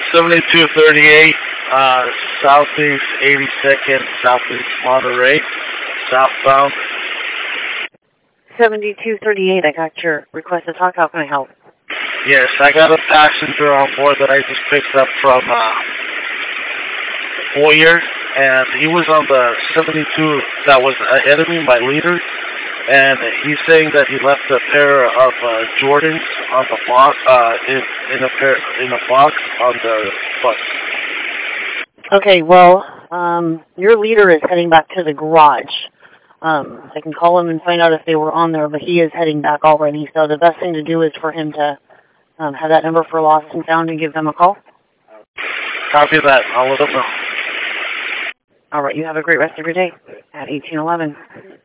7238, Southeast 82nd, Southeast Monterey, southbound. 7238, I got your request to talk. How can I help? Yes, I got a passenger on board that I just picked up from Boyer, and he was on the 72 that was ahead of me, my leader, and he's saying that he left a pair of Jordans on the box, in a box on the bus. Okay, well, your leader is heading back to the garage. I can call him and find out if they were on there, but he is heading back already, so the best thing to do is for him to have that number for lost and found and give them a call. Copy that. I'll let them know. All right, you have a great rest of your day at 1811.